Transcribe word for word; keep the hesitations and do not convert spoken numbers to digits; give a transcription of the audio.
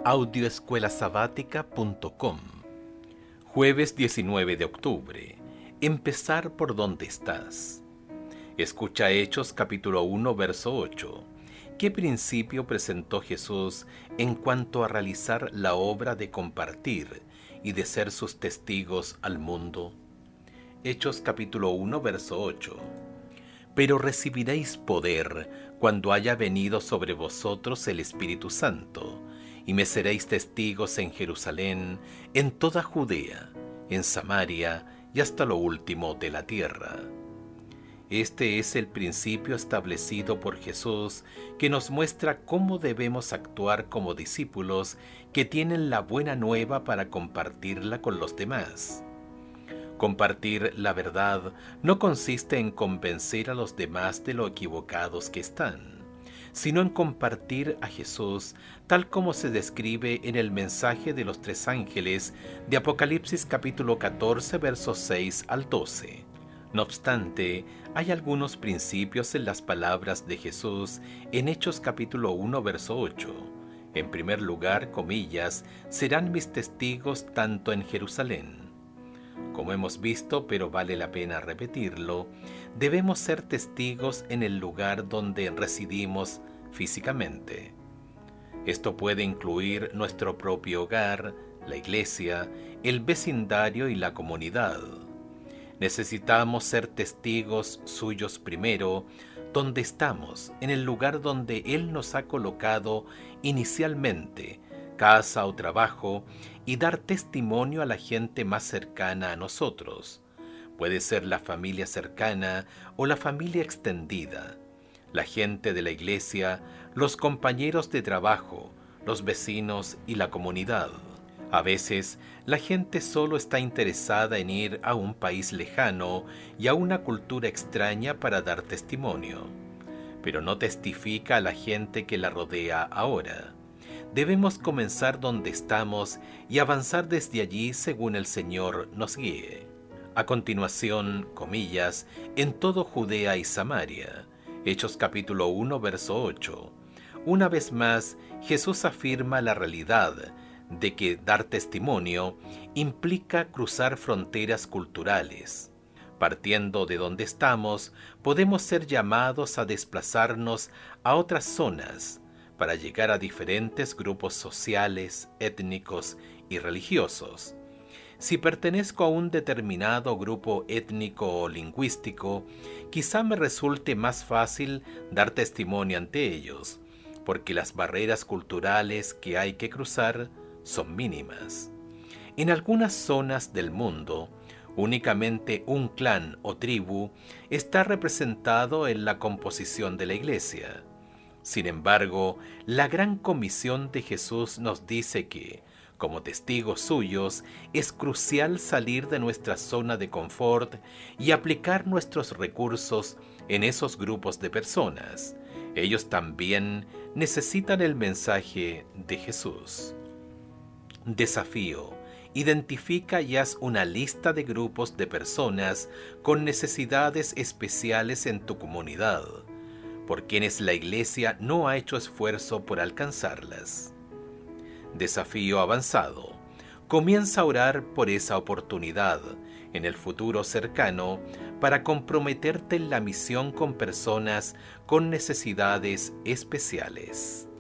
audio escuela sabática punto com. Jueves diecinueve de octubre. Empezar por donde estás. Escucha Hechos capítulo uno, verso ocho. ¿Qué principio presentó Jesús en cuanto a realizar la obra de compartir y de ser sus testigos al mundo? Hechos capítulo uno, verso ocho. Pero recibiréis poder cuando haya venido sobre vosotros el Espíritu Santo, y me seréis testigos en Jerusalén, en toda Judea, en Samaria y hasta lo último de la tierra. Este es el principio establecido por Jesús que nos muestra cómo debemos actuar como discípulos que tienen la buena nueva para compartirla con los demás. Compartir la verdad no consiste en convencer a los demás de lo equivocados que están, sino en compartir a Jesús tal como se describe en el mensaje de los tres ángeles de Apocalipsis capítulo catorce, versos seis al doce. No obstante, hay algunos principios en las palabras de Jesús en Hechos capítulo uno, verso ocho. En primer lugar, comillas, serán mis testigos tanto en Jerusalén. Como hemos visto, pero vale la pena repetirlo, debemos ser testigos en el lugar donde residimos físicamente. Esto puede incluir nuestro propio hogar, la iglesia, el vecindario y la comunidad. Necesitamos ser testigos suyos primero, donde estamos, en el lugar donde Él nos ha colocado inicialmente, casa o trabajo, y dar testimonio a la gente más cercana a nosotros. Puede ser la familia cercana o la familia extendida, la gente de la iglesia, los compañeros de trabajo, los vecinos y la comunidad. A veces, la gente solo está interesada en ir a un país lejano y a una cultura extraña para dar testimonio, pero no testifica a la gente que la rodea ahora. Debemos comenzar donde estamos y avanzar desde allí según el Señor nos guíe. A continuación, comillas, en todo Judea y Samaria. Hechos capítulo uno, verso ocho. Una vez más, Jesús afirma la realidad de que dar testimonio implica cruzar fronteras culturales. Partiendo de donde estamos, podemos ser llamados a desplazarnos a otras zonas, para llegar a diferentes grupos sociales, étnicos y religiosos. Si pertenezco a un determinado grupo étnico o lingüístico, quizá me resulte más fácil dar testimonio ante ellos, porque las barreras culturales que hay que cruzar son mínimas. En algunas zonas del mundo, únicamente un clan o tribu está representado en la composición de la iglesia. Sin embargo, la gran comisión de Jesús nos dice que, como testigos suyos, es crucial salir de nuestra zona de confort y aplicar nuestros recursos en esos grupos de personas. Ellos también necesitan el mensaje de Jesús. Desafío: identifica y haz una lista de grupos de personas con necesidades especiales en tu comunidad, por quienes la iglesia no ha hecho esfuerzo por alcanzarlas. Desafío avanzado: comienza a orar por esa oportunidad en el futuro cercano para comprometerte en la misión con personas con necesidades especiales.